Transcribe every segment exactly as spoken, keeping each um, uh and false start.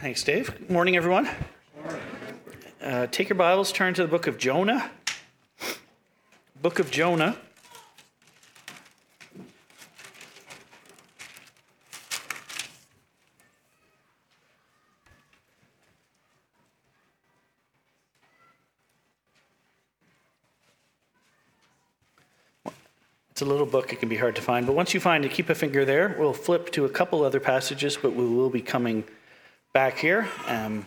Thanks, Dave. Good morning, everyone. Uh, take your Bibles, turn to the book of Jonah. Book of Jonah. It's a little book, it can be hard to find, but once you find it, keep a finger there. We'll flip to a couple other passages, but we will be coming back here. Um,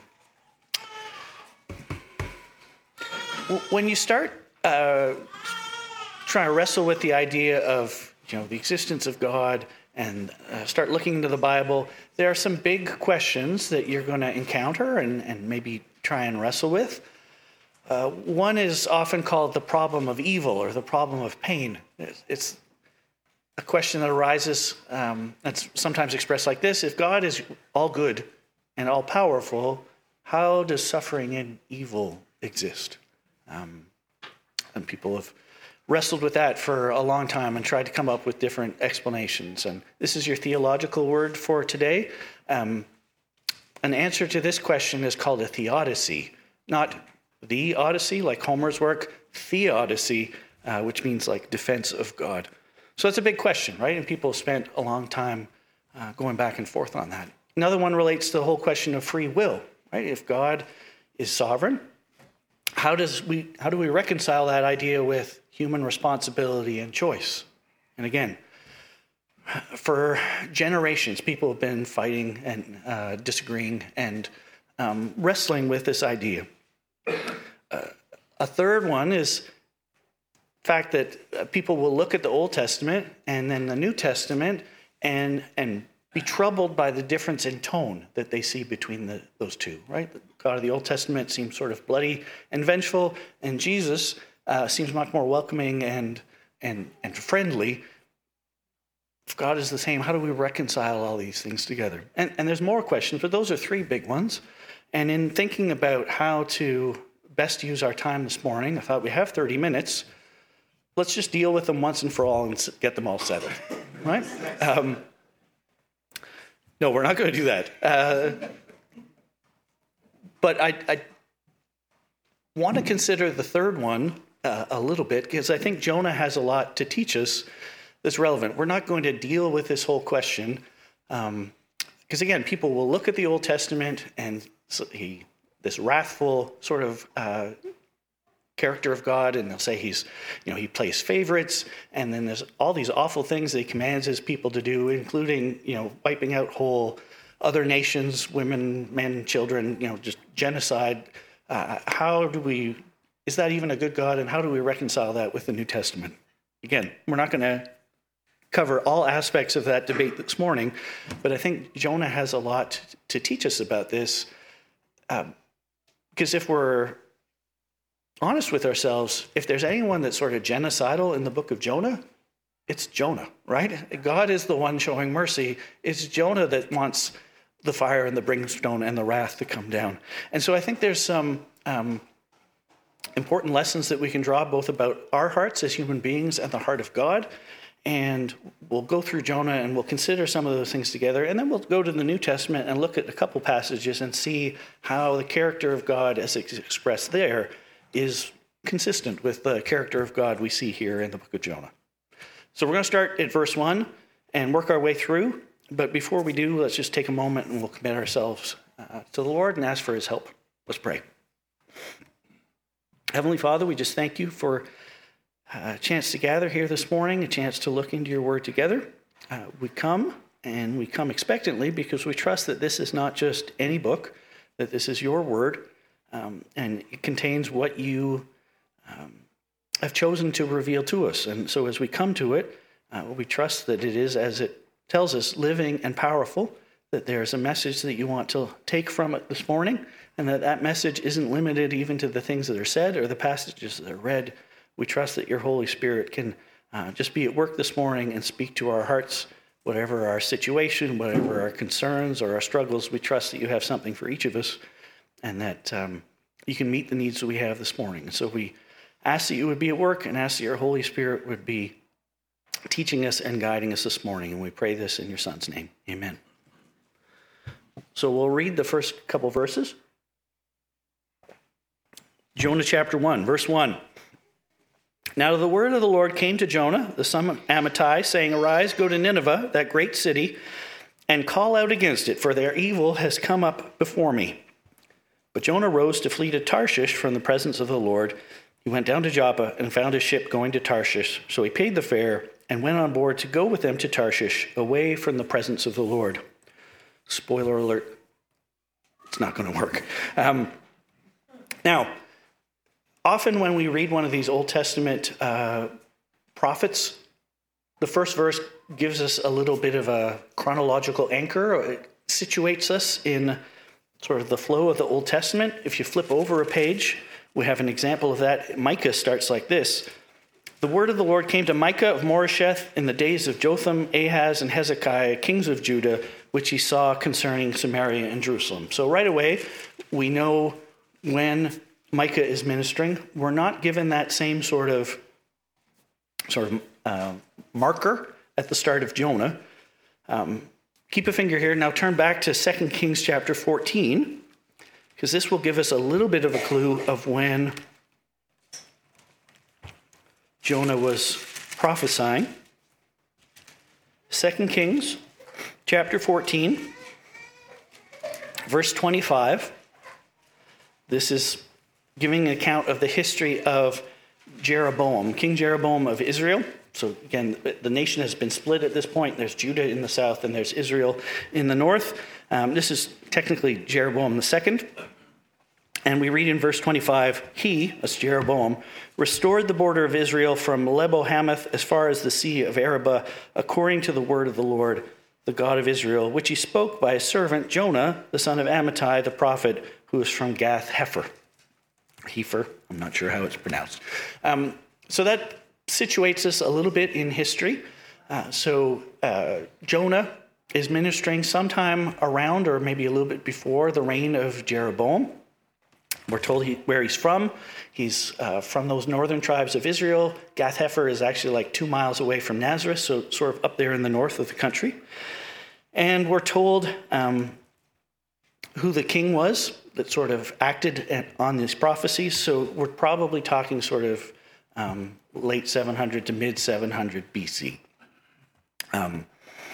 when you start uh, trying to wrestle with the idea of, you know, the existence of God and uh, start looking into the Bible, there are some big questions that you're going to encounter and, and maybe try and wrestle with. Uh, one is often called the problem of evil or the problem of pain. It's a question that arises, um, that's sometimes expressed like this: if God is all good and all powerful, how does suffering and evil exist? Um, and people have wrestled with that for a long time and tried to come up with different explanations. And this is your theological word for today. Um, an answer to this question is called a theodicy, not the Odyssey, like Homer's work, theodicy, uh, which means like defense of God. So that's a big question, right? And people spent a long time uh, going back and forth on that. Another one relates to the whole question of free will, right? If God is sovereign, how does we how do we reconcile that idea with human responsibility and choice? And again, for generations, people have been fighting and uh, disagreeing and um, wrestling with this idea. Uh, a third one is the fact that uh, people will look at the Old Testament and then the New Testament and and be troubled by the difference in tone that they see between the, those two, right? The God of the Old Testament seems sort of bloody and vengeful, and Jesus uh, seems much more welcoming and and and friendly. If God is the same, how do we reconcile all these things together? And, and there's more questions, but those are three big ones. And in thinking about how to best use our time this morning, I thought we have thirty minutes. Let's just deal with them once and for all and get them all settled, right? Um, no, we're not going to do that. Uh, but I, I want to consider the third one uh, a little bit, because I think Jonah has a lot to teach us that's relevant. We're not going to deal with this whole question, um, because again, people will look at the Old Testament and so he, this wrathful sort of uh, character of God, and they'll say he's, you know, he plays favorites, and then there's all these awful things that he commands his people to do, including, you know, wiping out whole other nations, women, men, children, you know, just genocide. Uh, how do we, is that even a good God, and how do we reconcile that with the New Testament? Again, we're not going to cover all aspects of that debate this morning, but I think Jonah has a lot to teach us about this. Um, because if we're honest with ourselves, if there's anyone that's sort of genocidal in the book of Jonah, it's Jonah, right? God is the one showing mercy. It's Jonah that wants the fire and the brimstone and the wrath to come down. And so I think there's some um, important lessons that we can draw both about our hearts as human beings and the heart of God. And we'll go through Jonah and we'll consider some of those things together. And then we'll go to the New Testament and look at a couple passages and see how the character of God as it's expressed there is consistent with the character of God we see here in the book of Jonah. So we're going to start at verse one and work our way through. But before we do, let's just take a moment and we'll commit ourselves uh, to the Lord and ask for his help. Let's pray. Heavenly Father, we just thank you for a chance to gather here this morning, a chance to look into your word together. Uh, we come, and we come expectantly because we trust that this is not just any book, that this is your word, um, and it contains what you um, have chosen to reveal to us. And so as we come to it, uh, we trust that it is, as it tells us, living and powerful, that there's a message that you want to take from it this morning, and that that message isn't limited even to the things that are said or the passages that are read. We trust that your Holy Spirit can uh, just be at work this morning and speak to our hearts, whatever our situation, whatever our concerns or our struggles. We trust that you have something for each of us and that um, you can meet the needs that we have this morning. And so we ask that you would be at work and ask that your Holy Spirit would be teaching us and guiding us this morning. And we pray this in your Son's name. Amen. So we'll read the first couple verses. Jonah chapter one, verse one. Now the word of the Lord came to Jonah, the son of Amittai, saying, Arise, go to Nineveh, that great city, and call out against it, for their evil has come up before me. But Jonah rose to flee to Tarshish from the presence of the Lord. He went down to Joppa and found a ship going to Tarshish. So he paid the fare and went on board to go with them to Tarshish, away from the presence of the Lord. Spoiler alert, it's not going to work. Um, now, often when we read one of these Old Testament uh, prophets, the first verse gives us a little bit of a chronological anchor. It situates us in sort of the flow of the Old Testament. If you flip over a page, we have an example of that. Micah starts like this. The word of the Lord came to Micah of Moresheth in the days of Jotham, Ahaz, and Hezekiah, kings of Judah, which he saw concerning Samaria and Jerusalem. So right away, we know when Micah is ministering. We're not given that same sort of sort of uh, marker at the start of Jonah. Um, keep a finger here. Now turn back to Second Kings chapter fourteen, because this will give us a little bit of a clue of when Jonah was prophesying. Second Kings chapter fourteen, verse twenty-five. This is giving an account of the history of Jeroboam, King Jeroboam of Israel. So again, the nation has been split at this point. There's Judah in the south and there's Israel in the north. Um, this is technically Jeroboam the second. And we read in verse twenty-five, he, that's Jeroboam, restored the border of Israel from Lebo-Hamath as far as the sea of Arabah, according to the word of the Lord, the God of Israel, which he spoke by his servant Jonah, the son of Amittai, the prophet, who is from Gath-Hepher. Heifer, I'm not sure how it's pronounced. Um, so that situates us a little bit in history. Uh, so uh, Jonah is ministering sometime around or maybe a little bit before the reign of Jeroboam. We're told he, where he's from. He's uh, from those northern tribes of Israel. Gath-Hepher is actually like two miles away from Nazareth, so sort of up there in the north of the country. And we're told um, who the king was that sort of acted on these prophecies. So we're probably talking sort of um, late seven hundred to mid seven hundred B C. Um,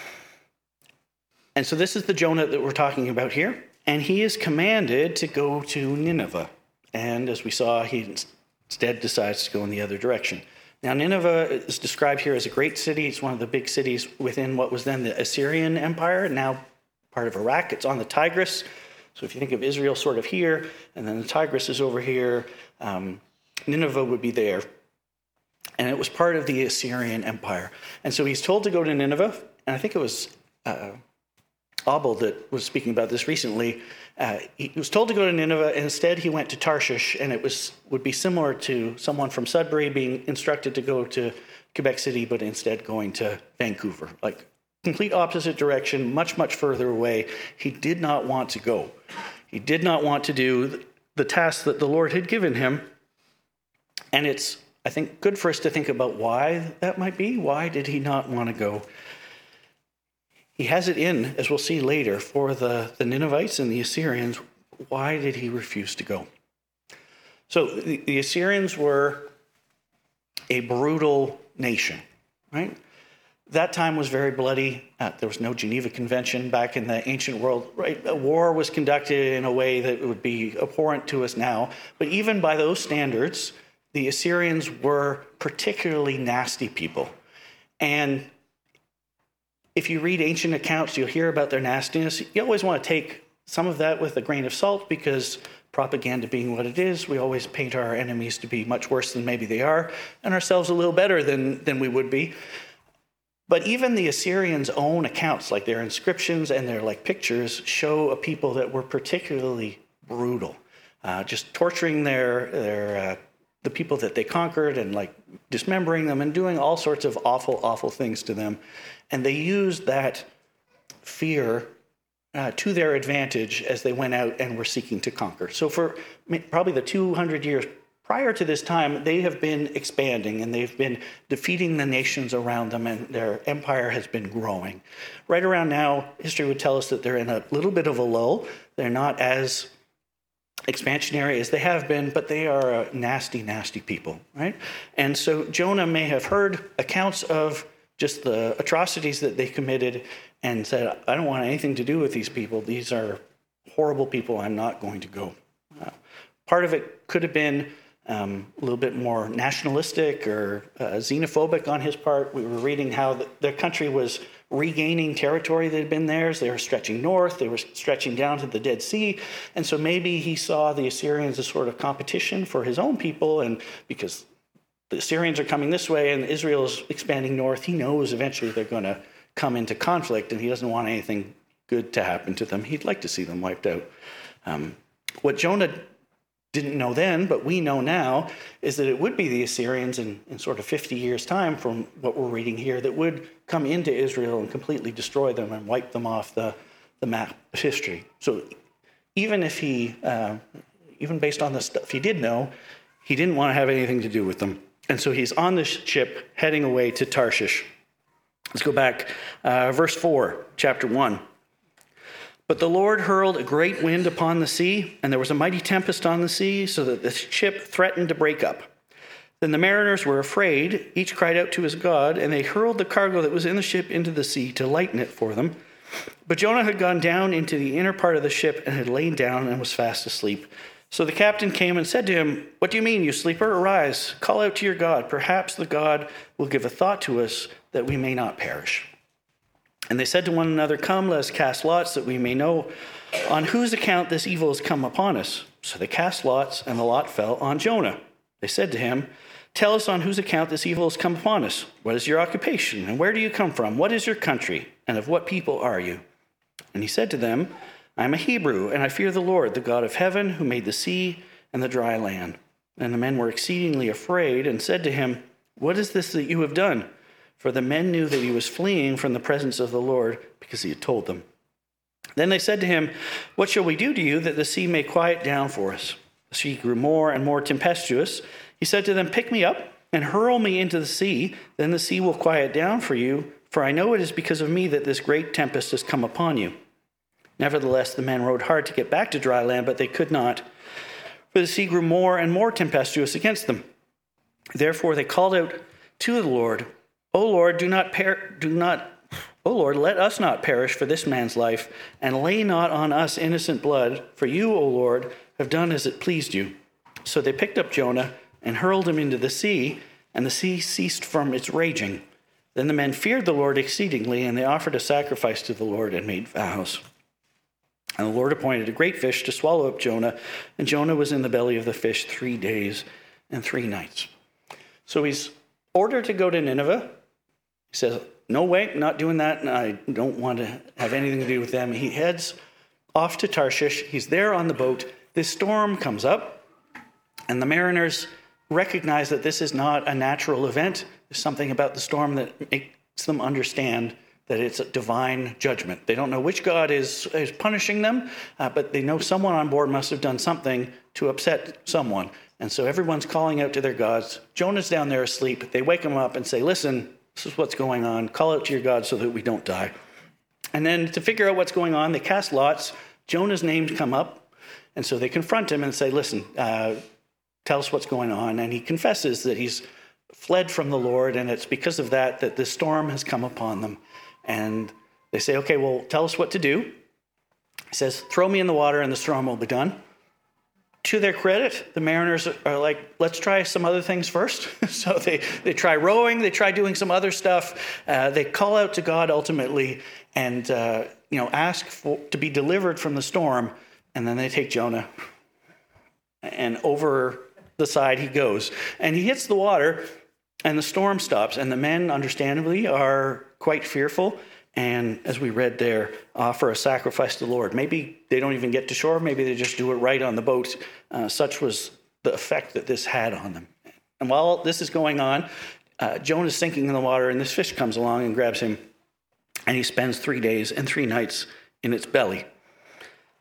and so this is the Jonah that we're talking about here. And he is commanded to go to Nineveh. And as we saw, he instead decides to go in the other direction. Now, Nineveh is described here as a great city. It's one of the big cities within what was then the Assyrian Empire, now part of Iraq. It's on the Tigris. So if you think of Israel sort of here, and then the Tigris is over here, um, Nineveh would be there. And it was part of the Assyrian Empire. And so he's told to go to Nineveh, and I think it was uh, Abel that was speaking about this recently. Uh, he was told to go to Nineveh, and instead he went to Tarshish, and it was would be similar to someone from Sudbury being instructed to go to Quebec City, but instead going to Vancouver. Like, complete opposite direction, much, much further away. He did not want to go. He did not want to do the task that the Lord had given him. And it's, I think, good for us to think about why that might be. Why did he not want to go? He has it in, as we'll see later, for the, the Ninevites and the Assyrians. Why did he refuse to go? So the, the Assyrians were a brutal nation, right? That time was very bloody. Uh, there was no Geneva Convention back in the ancient world. Right? A war was conducted in a way that would be abhorrent to us now. But even by those standards, the Assyrians were particularly nasty people. And if you read ancient accounts, you'll hear about their nastiness. You always want to take some of that with a grain of salt, because propaganda being what it is, we always paint our enemies to be much worse than maybe they are, and ourselves a little better than, than we would be. But even the Assyrians' own accounts, like their inscriptions and their like pictures, show a people that were particularly brutal, uh, just torturing their their uh, the people that they conquered and like dismembering them and doing all sorts of awful, awful things to them. And they used that fear uh, to their advantage as they went out and were seeking to conquer. So for probably the two hundred years prior to this time, they have been expanding and they've been defeating the nations around them, and their empire has been growing. Right around now, history would tell us that they're in a little bit of a lull. They're not as expansionary as they have been, but they are a nasty, nasty people, right? And so Jonah may have heard accounts of just the atrocities that they committed and said, I don't want anything to do with these people. These are horrible people. I'm not going to go. Uh, part of it could have been um, a little bit more nationalistic or uh, xenophobic on his part. We were reading how the, their country was regaining territory that had been theirs. They were stretching north. They were stretching down to the Dead Sea. And so maybe he saw the Assyrians as sort of competition for his own people. And because the Assyrians are coming this way and Israel is expanding north, he knows eventually they're going to come into conflict, and he doesn't want anything good to happen to them. He'd like to see them wiped out. Um, what Jonah didn't know then, but we know now, is that it would be the Assyrians in, in sort of fifty years' time from what we're reading here that would come into Israel and completely destroy them and wipe them off the, the map of history. So even if he, uh, even based on the stuff he did know, he didn't want to have anything to do with them. And so he's on this ship heading away to Tarshish. Let's go back, uh, verse four, chapter one. But the Lord hurled a great wind upon the sea, and there was a mighty tempest on the sea, so that the ship threatened to break up. Then the mariners were afraid, each cried out to his God, and they hurled the cargo that was in the ship into the sea to lighten it for them. But Jonah had gone down into the inner part of the ship and had lain down and was fast asleep. So the captain came and said to him, What do you mean, you sleeper? Arise, call out to your God. Perhaps the God will give a thought to us that we may not perish. And they said to one another, Come, let us cast lots, that we may know on whose account this evil has come upon us. So they cast lots, and the lot fell on Jonah. They said to him, Tell us on whose account this evil has come upon us. What is your occupation, and where do you come from? What is your country, and of what people are you? And he said to them, I am a Hebrew, and I fear the Lord, the God of heaven, who made the sea and the dry land. And the men were exceedingly afraid, and said to him, What is this that you have done? For the men knew that he was fleeing from the presence of the Lord, because he had told them. Then they said to him, What shall we do to you that the sea may quiet down for us? The sea grew more and more tempestuous. He said to them, Pick me up and hurl me into the sea, then the sea will quiet down for you, for I know it is because of me that this great tempest has come upon you. Nevertheless, the men rowed hard to get back to dry land, but they could not, for the sea grew more and more tempestuous against them. Therefore they called out to the Lord, O Lord, do not per- do not, O Lord, let us not perish for this man's life, and lay not on us innocent blood, for you, O Lord, have done as it pleased you. So they picked up Jonah and hurled him into the sea, and the sea ceased from its raging. Then the men feared the Lord exceedingly, and they offered a sacrifice to the Lord and made vows. And the Lord appointed a great fish to swallow up Jonah, and Jonah was in the belly of the fish three days and three nights. So he's ordered to go to Nineveh. He says, no way, not doing that, and I don't want to have anything to do with them. He heads off to Tarshish. He's there on the boat. This storm comes up, and the mariners recognize that this is not a natural event. There's something about the storm that makes them understand that it's a divine judgment. They don't know which God is, is punishing them, uh, but they know someone on board must have done something to upset someone. And so everyone's calling out to their gods. Jonah's down there asleep. They wake him up and say, listen, this is what's going on. Call out to your God so that we don't die. And then to figure out what's going on, they cast lots. Jonah's names come up. And so they confront him and say, listen, uh, tell us what's going on. And he confesses that he's fled from the Lord, and it's because of that that this storm has come upon them. And they say, okay, well, tell us what to do. He says, throw me in the water and the storm will be done. To their credit, the mariners are like, let's try some other things first. So they, they try rowing, they try doing some other stuff. Uh, they call out to God ultimately and uh, you know ask for, to be delivered from the storm. And then they take Jonah, and over the side he goes. And he hits the water, and the storm stops. And the men, understandably, are quite fearful. And as we read there, offer a sacrifice to the Lord. Maybe they don't even get to shore. Maybe they just do it right on the boat. Uh, such was the effect that this had on them. And while this is going on, uh, Jonah's sinking in the water, and this fish comes along and grabs him. And he spends three days and three nights in its belly.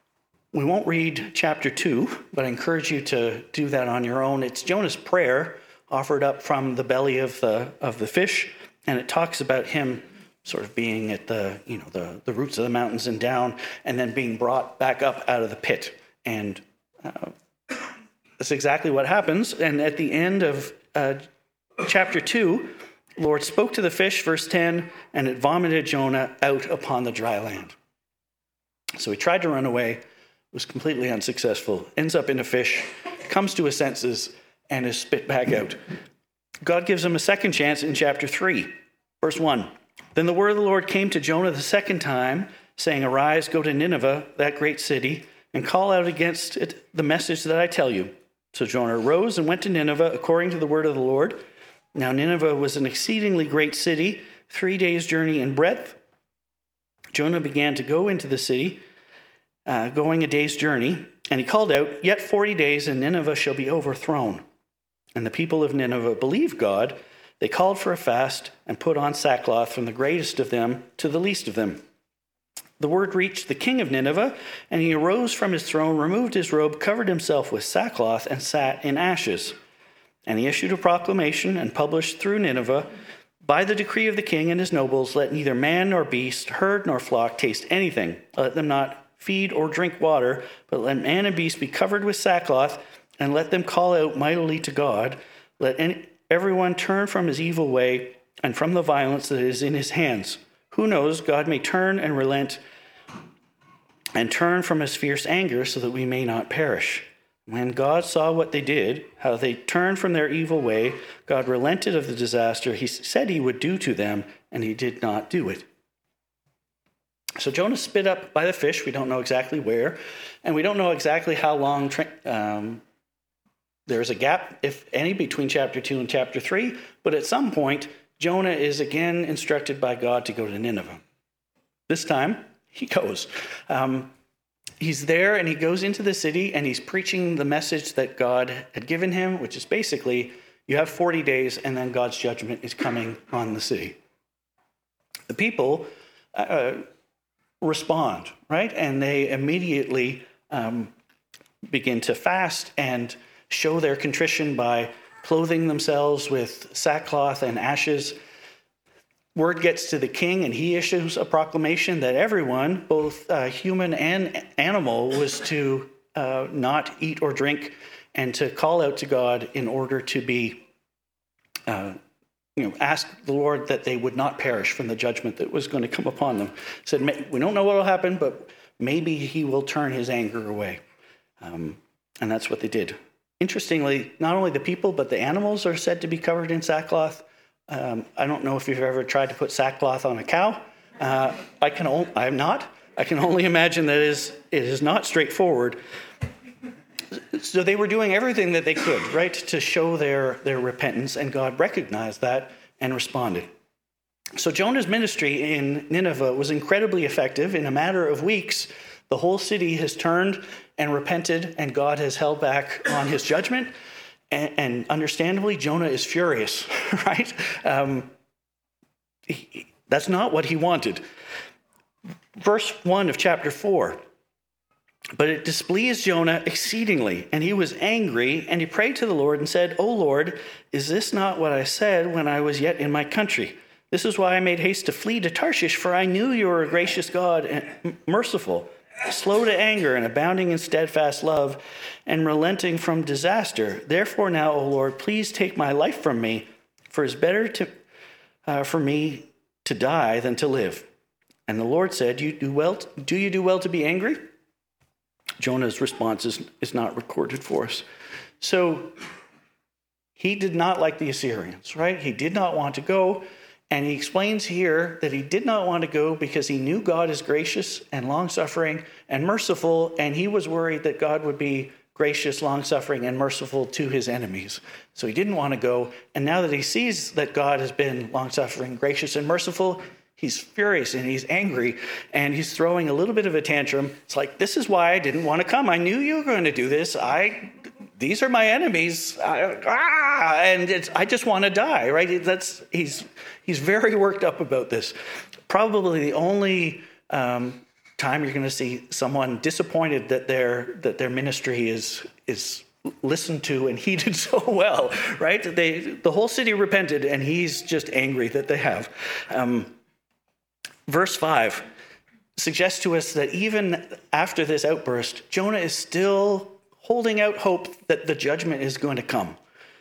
We won't read chapter two, but I encourage you to do that on your own. It's Jonah's prayer offered up from the belly of the of the fish, and it talks about him sort of being at the you know the, the roots of the mountains and down, and then being brought back up out of the pit. And uh, that's exactly what happens. And at the end of uh, chapter two, the Lord spoke to the fish, verse ten, and it vomited Jonah out upon the dry land. So he tried to run away, was completely unsuccessful, ends up in a fish, comes to his senses, and is spit back out. God gives him a second chance in chapter three, verse one. Then the word of the Lord came to Jonah the second time, saying, "Arise, go to Nineveh, that great city, and call out against it the message that I tell you." So Jonah arose and went to Nineveh according to the word of the Lord. Now Nineveh was an exceedingly great city, three days' journey in breadth. Jonah began to go into the city, uh, going a day's journey, and he called out, "Yet forty days, and Nineveh shall be overthrown." And the people of Nineveh believed God. They called for a fast and put on sackcloth from the greatest of them to the least of them. The word reached the king of Nineveh, and he arose from his throne, removed his robe, covered himself with sackcloth, and sat in ashes. And he issued a proclamation and published through Nineveh, "By the decree of the king and his nobles, let neither man nor beast, herd nor flock taste anything. Let them not feed or drink water, but let man and beast be covered with sackcloth, and let them call out mightily to God. Let any, everyone turn from his evil way and from the violence that is in his hands. Who knows, God may turn and relent and turn from his fierce anger so that we may not perish." When God saw what they did, how they turned from their evil way, God relented of the disaster he said he would do to them, and he did not do it. So Jonah spit up by the fish. We don't know exactly where, and we don't know exactly how long tra- um, there's a gap, if any, between chapter two and chapter three, but at some point, Jonah is again instructed by God to go to Nineveh. This time, he goes. Um, he's there, and he goes into the city, and he's preaching the message that God had given him, which is basically, you have forty days, and then God's judgment is coming on the city. The people uh, respond, right? And they immediately um, begin to fast and show their contrition by clothing themselves with sackcloth and ashes. Word gets to the king, and he issues a proclamation that everyone, both uh, human and animal, was to uh, not eat or drink and to call out to God in order to be, uh, you know, ask the Lord that they would not perish from the judgment that was going to come upon them. Said, we don't know what will happen, but maybe he will turn his anger away. Um, and that's what they did. Interestingly, not only the people, but the animals are said to be covered in sackcloth. Um, I don't know if you've ever tried to put sackcloth on a cow. Uh, I can. O- I'm not. I can only imagine that it is, it is not straightforward. So they were doing everything that they could, right, to show their, their repentance, and God recognized that and responded. So Jonah's ministry in Nineveh was incredibly effective. In a matter of weeks, the whole city has turned and repented, and God has held back on his judgment. And, and understandably, Jonah is furious, right? Um, he, that's not what he wanted. Verse one of chapter four. But it displeased Jonah exceedingly, and he was angry, and he prayed to the Lord and said, "O Lord, is this not what I said when I was yet in my country? This is why I made haste to flee to Tarshish, for I knew you were a gracious God and merciful, slow to anger and abounding in steadfast love, and relenting from disaster. Therefore now, O Lord, please take my life from me, for it is better to, uh, for me to die than to live." And the Lord said, "You do well. Do you do well to be angry?" Jonah's response is, is not recorded for us. So he did not like the Assyrians, right? He did not want to go. And he explains here that he did not want to go because he knew God is gracious and long-suffering and merciful, and he was worried that God would be gracious, long-suffering, and merciful to his enemies. So he didn't want to go. And now that he sees that God has been long-suffering, gracious, and merciful, he's furious and he's angry, and he's throwing a little bit of a tantrum. It's like, this is why I didn't want to come. I knew you were going to do this. I, these are my enemies. I, ah, and it's, I just want to die, right? That's he's he's very worked up about this. Probably the only um, time you're going to see someone disappointed that their that their ministry is is listened to and heeded so well, right? They the whole city repented, and he's just angry that they have. Um, verse five suggests to us that even after this outburst, Jonah is still holding out hope that the judgment is going to come.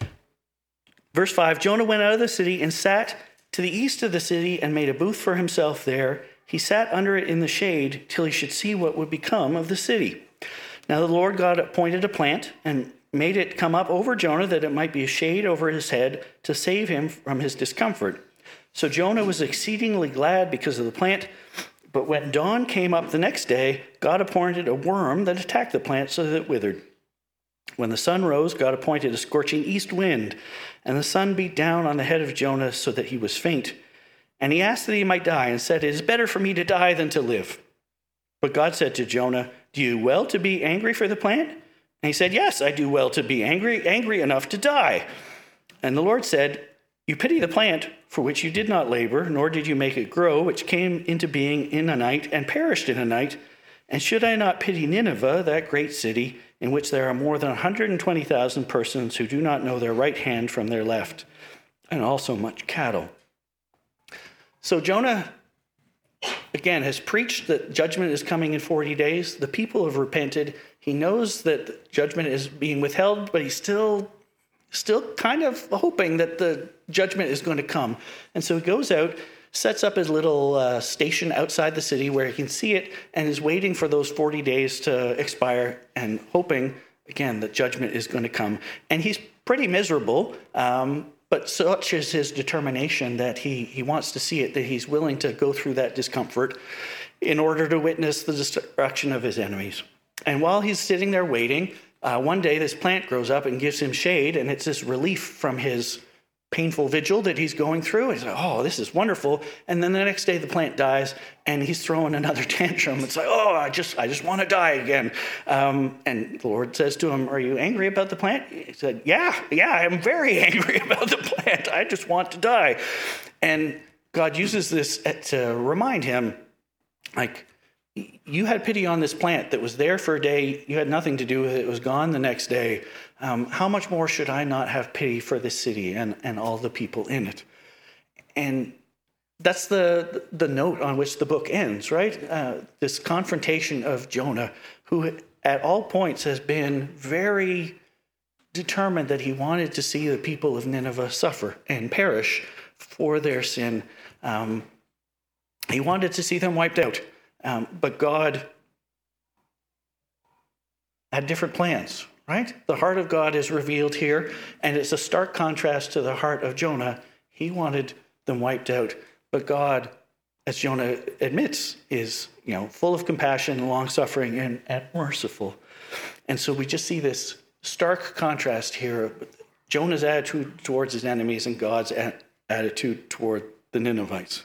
Verse five, Jonah went out of the city and sat to the east of the city and made a booth for himself there. He sat under it in the shade till he should see what would become of the city. Now the Lord God appointed a plant and made it come up over Jonah that it might be a shade over his head to save him from his discomfort. So Jonah was exceedingly glad because of the plant. But when dawn came up the next day, God appointed a worm that attacked the plant so that it withered. When the sun rose, God appointed a scorching east wind, and the sun beat down on the head of Jonah so that he was faint. And he asked that he might die, and said, "It is better for me to die than to live." But God said to Jonah, "Do you well to be angry for the plant?" And he said, "Yes, I do well to be angry, angry enough to die." And the Lord said, "You pity the plant for which you did not labor, nor did you make it grow, which came into being in a night and perished in a night. And should I not pity Nineveh, that great city, in which there are more than one hundred twenty thousand persons who do not know their right hand from their left, and also much cattle?" So Jonah, again, has preached that judgment is coming in forty days. The people have repented. He knows that judgment is being withheld, but he's still, still kind of hoping that the judgment is going to come. And so he goes out, sets up his little uh, station outside the city where he can see it, and is waiting for those forty days to expire and hoping, again, that judgment is going to come. And he's pretty miserable, um, but such is his determination that he, he wants to see it, that he's willing to go through that discomfort in order to witness the destruction of his enemies. And while he's sitting there waiting, uh, one day this plant grows up and gives him shade, and it's this relief from his painful vigil that he's going through. He's like, "Oh, this is wonderful." And then the next day the plant dies, and he's throwing another tantrum. It's like, "Oh, I just I just want to die again." Um, and the Lord says to him, "Are you angry about the plant?" He said, yeah, yeah, I'm very angry about the plant. I just want to die. And God uses this to remind him, like, you had pity on this plant that was there for a day. You had nothing to do with it. It was gone the next day. Um, how much more should I not have pity for this city and, and all the people in it? And that's the the note on which the book ends, right? Uh, this confrontation of Jonah, who at all points has been very determined that he wanted to see the people of Nineveh suffer and perish for their sin. Um, he wanted to see them wiped out. Um, but God had different plans, right? The heart of God is revealed here, and it's a stark contrast to the heart of Jonah. He wanted them wiped out, but God, as Jonah admits, is, you know, full of compassion, long-suffering, and, and merciful. And so we just see this stark contrast here of Jonah's attitude towards his enemies and God's a- attitude toward the Ninevites.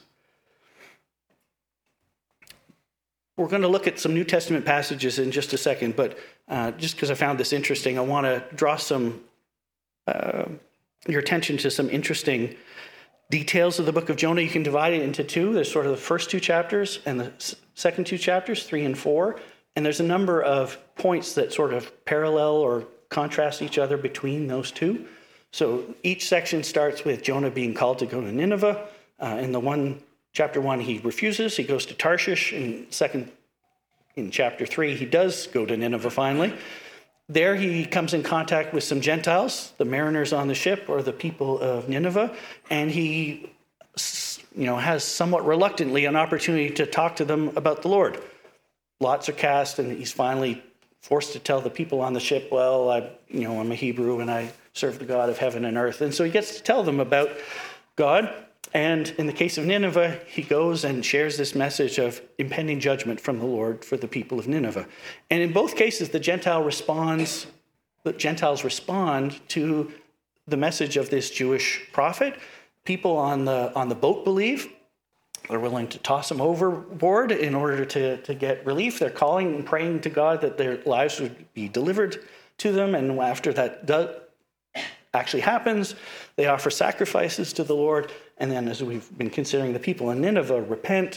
We're going to look at some New Testament passages in just a second, but uh, just because I found this interesting, I want to draw some uh, your attention to some interesting details of the book of Jonah. You can divide it into two. There's sort of the first two chapters and the second two chapters, three and four. And there's a number of points that sort of parallel or contrast each other between those two. So each section starts with Jonah being called to go to Nineveh. Uh, in the one Chapter one, he refuses. He goes to Tarshish. In second, in chapter three, he does go to Nineveh finally. There he comes in contact with some Gentiles, the mariners on the ship, or the people of Nineveh, and he, you know, has somewhat reluctantly an opportunity to talk to them about the Lord. Lots are cast, and he's finally forced to tell the people on the ship, well, I, you know, I'm a Hebrew and I serve the God of heaven and earth. And so he gets to tell them about God. And in the case of Nineveh, he goes and shares this message of impending judgment from the Lord for the people of Nineveh. And in both cases, the Gentile responds, the Gentiles respond to the message of this Jewish prophet. People on the on the boat believe. They're willing to toss them overboard in order to, to get relief. They're calling and praying to God that their lives would be delivered to them. And after that does, actually happens, they offer sacrifices to the Lord. And then, as we've been considering, the people in Nineveh repent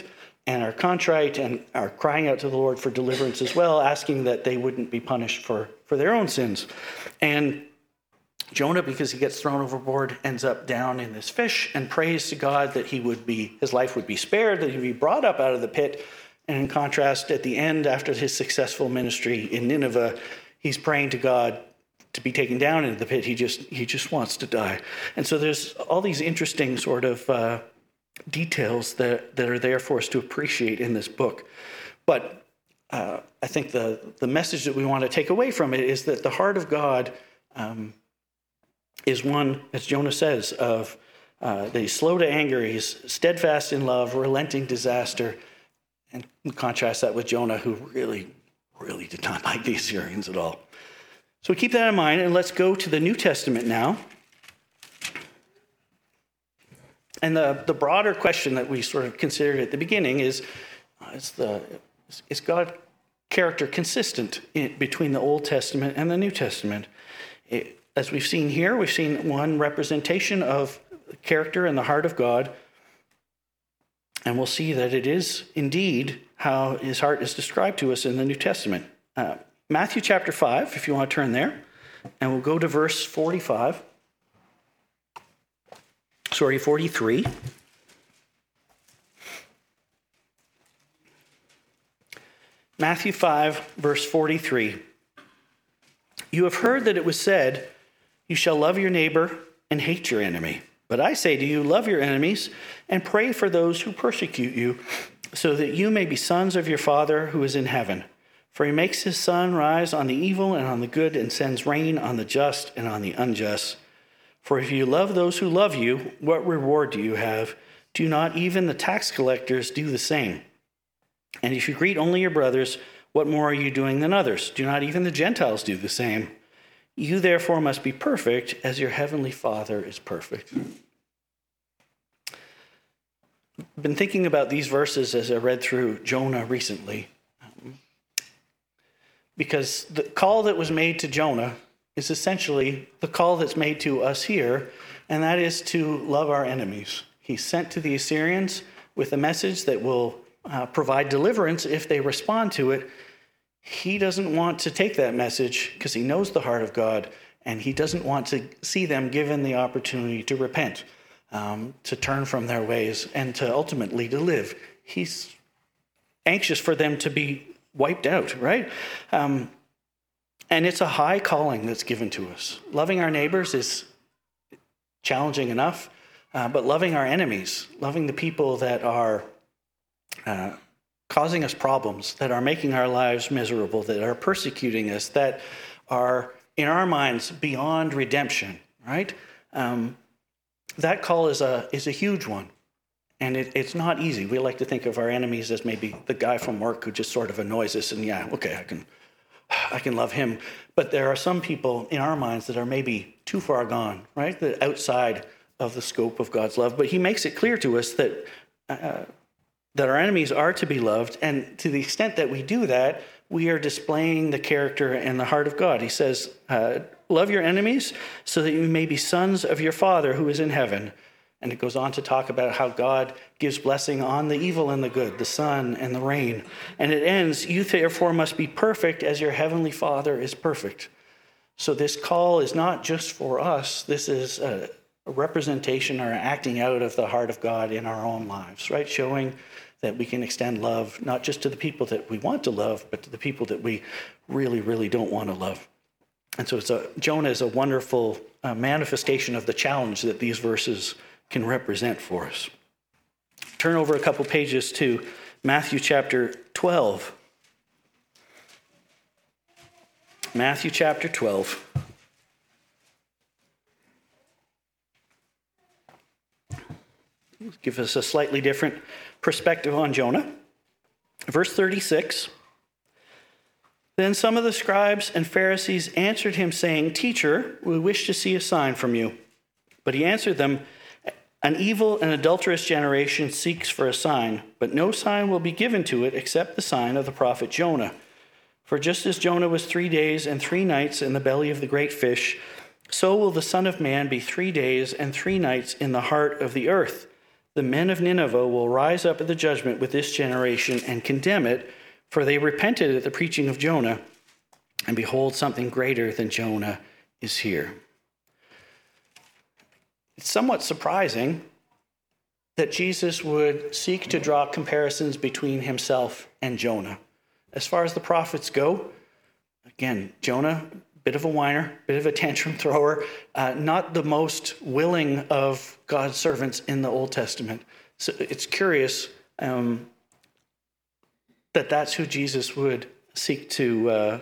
and are contrite and are crying out to the Lord for deliverance as well, asking that they wouldn't be punished for, for their own sins. And Jonah, because he gets thrown overboard, ends up down in this fish and prays to God that he would be, his life would be spared, that he would be brought up out of the pit. And in contrast, at the end, after his successful ministry in Nineveh, he's praying to God to be taken down into the pit. He just he just wants to die. And so there's all these interesting sort of uh, details that, that are there for us to appreciate in this book. But uh, I think the, the message that we want to take away from it is that the heart of God um, is one, as Jonah says, of uh, that he's slow to anger, he's steadfast in love, relenting disaster. And contrast that with Jonah, who really, really did not like the Assyrians at all. So we keep that in mind, and let's go to the New Testament now. And the, the broader question that we sort of considered at the beginning is, uh, is, the, is God character consistent in, between the Old Testament and the New Testament? It, as we've seen here, we've seen one representation of character in the heart of God. And we'll see that it is indeed how his heart is described to us in the New Testament. Uh, Matthew chapter five, if you want to turn there, and we'll go to verse forty-five. Sorry, forty-three. Matthew five, verse forty-three. You have heard that it was said, you shall love your neighbor and hate your enemy. But I say to you, love your enemies and pray for those who persecute you, so that you may be sons of your Father who is in heaven. For he makes his sun rise on the evil and on the good, and sends rain on the just and on the unjust. For if you love those who love you, what reward do you have? Do not even the tax collectors do the same? And if you greet only your brothers, what more are you doing than others? Do not even the Gentiles do the same? You therefore must be perfect as your heavenly Father is perfect. I've been thinking about these verses as I read through Jonah recently, because the call that was made to Jonah is essentially the call that's made to us here, and that is to love our enemies. He's sent to the Assyrians with a message that will uh, provide deliverance if they respond to it. He doesn't want to take that message because he knows the heart of God, and he doesn't want to see them given the opportunity to repent, um, to turn from their ways, and to ultimately to live. He's anxious for them to be wiped out, right? Um, and it's a high calling that's given to us. Loving our neighbors is challenging enough, uh, but loving our enemies, loving the people that are uh, causing us problems, that are making our lives miserable, that are persecuting us, that are, in our minds, beyond redemption, right? Um, that call is a is a huge one. And it, it's not easy. We like to think of our enemies as maybe the guy from work who just sort of annoys us, and yeah, okay, I can I can love him. But there are some people in our minds that are maybe too far gone, right? That outside of the scope of God's love. But he makes it clear to us that uh, that our enemies are to be loved, and to the extent that we do that, we are displaying the character and the heart of God. He says, uh, love your enemies so that you may be sons of your Father who is in heaven. And it goes on to talk about how God gives blessing on the evil and the good, the sun and the rain. And it ends, you therefore must be perfect as your heavenly Father is perfect. So this call is not just for us. This is a, a representation or acting out of the heart of God in our own lives, right? Showing that we can extend love, not just to the people that we want to love, but to the people that we really, really don't want to love. And so it's a, Jonah is a wonderful uh, manifestation of the challenge that these verses can represent for us. Turn over a couple pages to Matthew chapter twelve. Matthew chapter twelve. Give us a slightly different perspective on Jonah. Verse thirty-six. Then some of the scribes and Pharisees answered him, saying, Teacher, we wish to see a sign from you. But he answered them, An evil and adulterous generation seeks for a sign, but no sign will be given to it except the sign of the prophet Jonah. For just as Jonah was three days and three nights in the belly of the great fish, so will the Son of Man be three days and three nights in the heart of the earth. the men of Nineveh will rise up at the judgment with this generation and condemn it, for they repented at the preaching of Jonah, and behold, something greater than Jonah is here. It's somewhat surprising that Jesus would seek to draw comparisons between himself and Jonah. As far as the prophets go, again, Jonah, bit of a whiner, bit of a tantrum thrower, uh, not the most willing of God's servants in the Old Testament. So it's curious um, that that's who Jesus would seek to uh,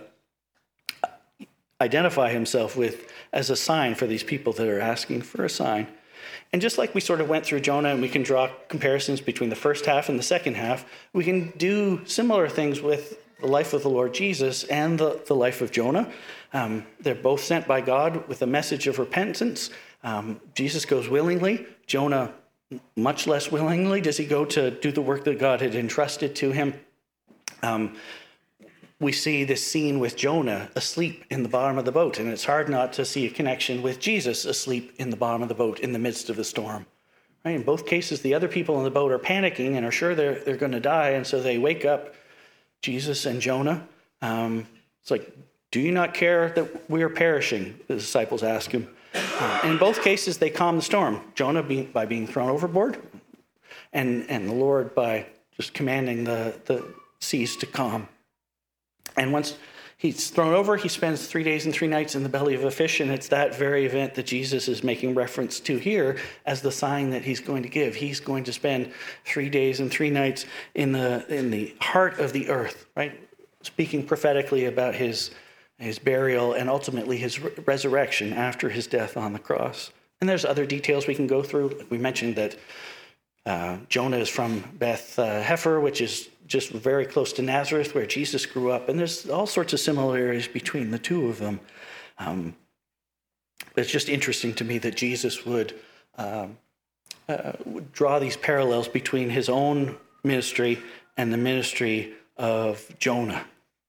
identify himself with as a sign for these people that are asking for a sign. And just like we sort of went through Jonah and we can draw comparisons between the first half and the second half, we can do similar things with the life of the Lord Jesus and the, the life of Jonah. Um, they're both sent by God with a message of repentance. Um, Jesus goes willingly. Jonah, much less willingly, does he go to do the work that God had entrusted to him. Um, we see this scene with Jonah asleep in the bottom of the boat, and it's hard not to see a connection with Jesus asleep in the bottom of the boat in the midst of the storm. Right? In both cases, the other people in the boat are panicking and are sure they're, they're going to die, and so they wake up Jesus and Jonah. Um, it's like, do you not care that we are perishing? The disciples ask him. Uh, in both cases, they calm the storm. Jonah being, by being thrown overboard, and, and the Lord by just commanding the, the seas to calm. And once he's thrown over, he spends three days and three nights in the belly of a fish, and it's that very event that Jesus is making reference to here as the sign that he's going to give. He's going to spend three days and three nights in the in the heart of the earth, right? Speaking prophetically about his, his burial and ultimately his re- resurrection after his death on the cross. And there's other details we can go through. We mentioned that uh, Jonah is from Beth uh, Heifer, which is just very close to Nazareth, where Jesus grew up. And there's all sorts of similarities between the two of them. Um, it's just interesting to me that Jesus would, um, uh, would draw these parallels between his own ministry and the ministry of Jonah.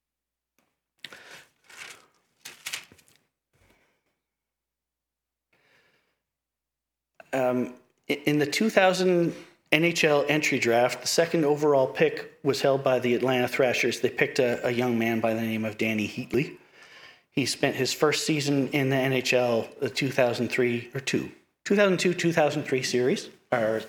Um, in the two thousand N H L entry draft, the second overall pick was held by the Atlanta Thrashers. They picked a, a young man by the name of Danny Heatley. He spent his first season in the N H L, the two thousand three or two, two thousand two two thousand three series, or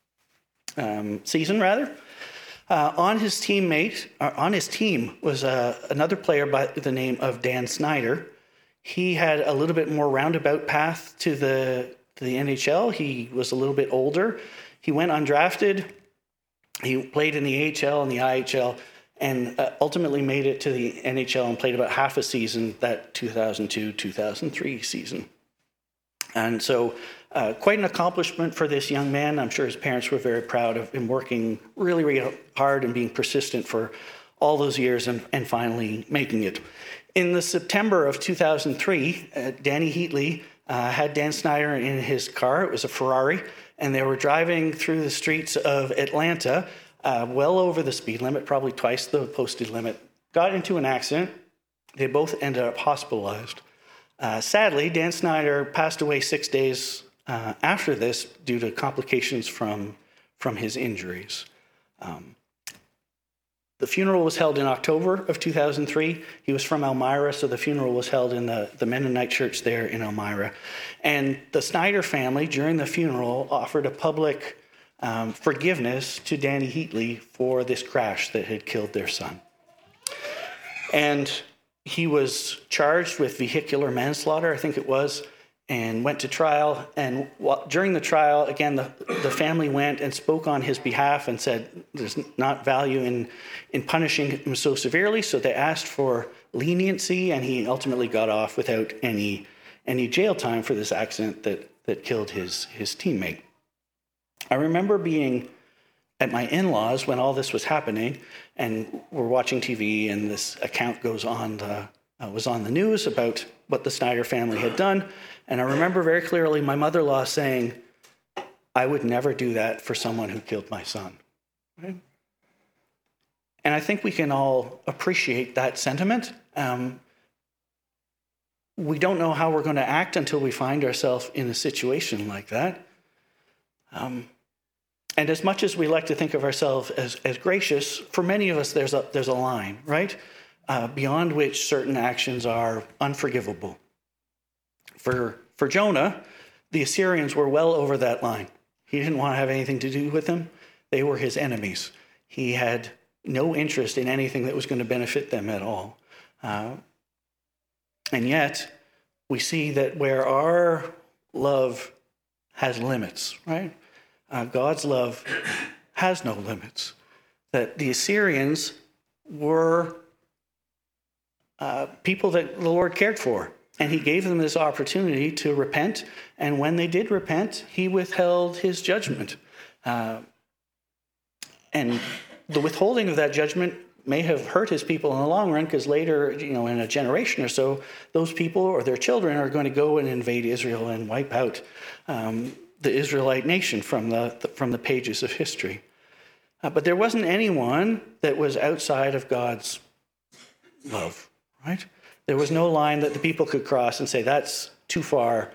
um, season rather. Uh, on his teammate, uh, on his team was uh, another player by the name of Dan Snyder. He had a little bit more roundabout path to the to the N H L. He was a little bit older. He went undrafted. He played in the A H L and the I H L, and uh, ultimately made it to the N H L and played about half a season that two thousand two two thousand three season. And so uh, quite an accomplishment for this young man. I'm sure his parents were very proud of him working really, really hard and being persistent for all those years and, and finally making it. In the September of two thousand three, uh, Danny Heatley uh, had Dan Snyder in his car. It was a Ferrari. And they were driving through the streets of Atlanta, uh, well over the speed limit, probably twice the posted limit, got into an accident. They both ended up hospitalized. Uh, sadly, Dan Snyder passed away six days uh, after this due to complications from, from his injuries. Um, the funeral was held in October of two thousand three. He was from Elmira, so the funeral was held in the, the Mennonite church there in Elmira. And the Snyder family, during the funeral, offered a public um, forgiveness to Danny Heatley for this crash that had killed their son. And he was charged with vehicular manslaughter, I think it was, and went to trial. And while, during the trial, again, the, the family went and spoke on his behalf and said there's not value in, in punishing him so severely. So they asked for leniency, and he ultimately got off without any any jail time for this accident that, that killed his, his teammate. I remember being at my in-laws when all this was happening, and we're watching T V, and this account goes on the uh, was on the news about what the Snyder family had done. And I remember very clearly my mother-in-law saying, I would never do that for someone who killed my son. Right? And I think we can all appreciate that sentiment. Um, we don't know how we're going to act until we find ourselves in a situation like that. Um, And as much as we like to think of ourselves as, as gracious, for many of us, there's a, there's a line, right? Uh, beyond which certain actions are unforgivable. For, for Jonah, the Assyrians were well over that line. He didn't want to have anything to do with them. They were his enemies. He had no interest in anything that was going to benefit them at all. Uh, and yet, we see that where our love has limits, right? Uh, God's love has no limits. That the Assyrians were uh, people that the Lord cared for. And he gave them this opportunity to repent. And when they did repent, he withheld his judgment. Uh, and the withholding of that judgment may have hurt his people in the long run, because later, you know, in a generation or so, those people or their children are going to go and invade Israel and wipe out um, the Israelite nation from the, the from the pages of history. Uh, but there wasn't anyone that was outside of God's love, right? There was no line that the people could cross and say, that's too far.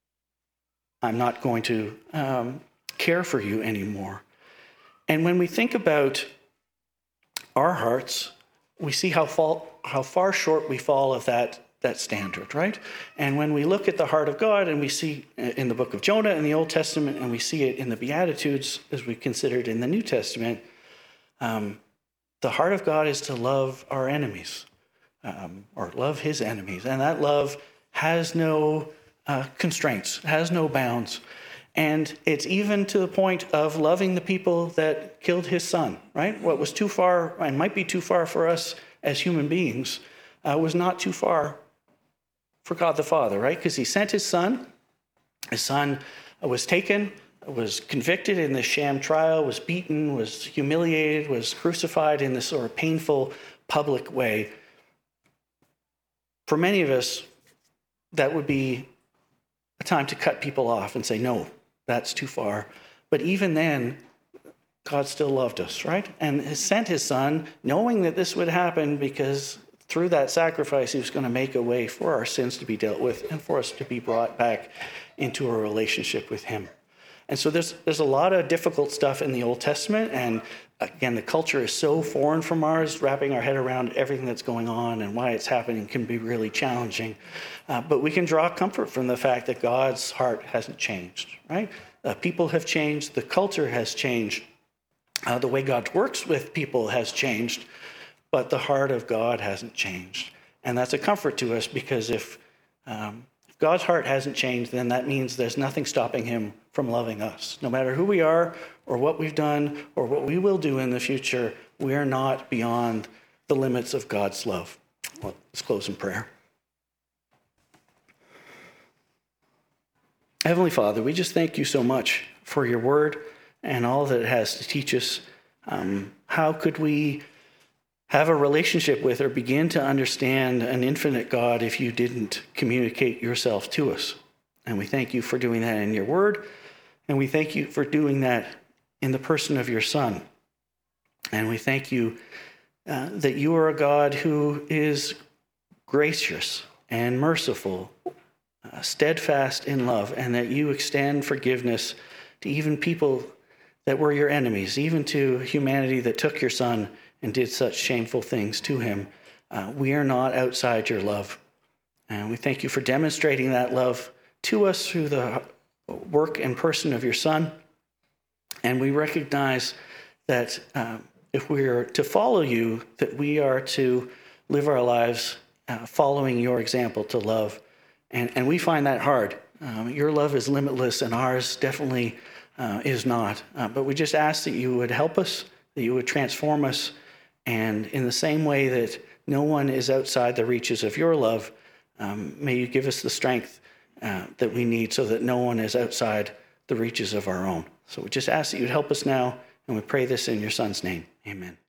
I'm not going to um, care for you anymore. And when we think about our hearts, we see how, fall, how far short we fall of that, that standard, right? And when we look at the heart of God, and we see in the book of Jonah in the Old Testament, and we see it in the Beatitudes as we considered in the New Testament, um, the heart of God is to love our enemies. Um, or love his enemies. And that love has no uh, constraints, has no bounds. And it's even to the point of loving the people that killed his son, right? What was too far, and might be too far for us as human beings, uh, was not too far for God the Father, right? Because he sent his son. His son was taken, was convicted in this sham trial, was beaten, was humiliated, was crucified in this sort of painful public way. For many of us, that would be a time to cut people off and say, no, that's too far. But even then, God still loved us, right? And has sent his son, knowing that this would happen, because through that sacrifice, he was going to make a way for our sins to be dealt with and for us to be brought back into a relationship with him. And so there's there's a lot of difficult stuff in the Old Testament. And again, the culture is so foreign from ours, wrapping our head around everything that's going on and why it's happening can be really challenging. Uh, but we can draw comfort from the fact that God's heart hasn't changed, right? Uh, people have changed. The culture has changed. Uh, the way God works with people has changed. But the heart of God hasn't changed. And that's a comfort to us, because if, um, if God's heart hasn't changed, then that means there's nothing stopping him from loving us. No matter who we are or what we've done or what we will do in the future, we are not beyond the limits of God's love. Well, let's close in prayer. Heavenly Father, we just thank you so much for your word and all that it has to teach us. Um, how could we have a relationship with or begin to understand an infinite God if you didn't communicate yourself to us? And we thank you for doing that in your word. And we thank you for doing that in the person of your Son. And we thank you uh, that you are a God who is gracious and merciful, uh, steadfast in love, and that you extend forgiveness to even people that were your enemies, even to humanity that took your Son and did such shameful things to him. Uh, we are not outside your love. And we thank you for demonstrating that love to us through the work and person of your Son. And we recognize that uh, if we are to follow you, that we are to live our lives uh, following your example to love. And, and we find that hard. Um, your love is limitless, and ours definitely uh, is not. Uh, but we just ask that you would help us, that you would transform us. And in the same way that no one is outside the reaches of your love, um, may you give us the strength uh, that we need so that no one is outside the reaches of our own. So we just ask that you'd help us now, and we pray this in your Son's name. Amen.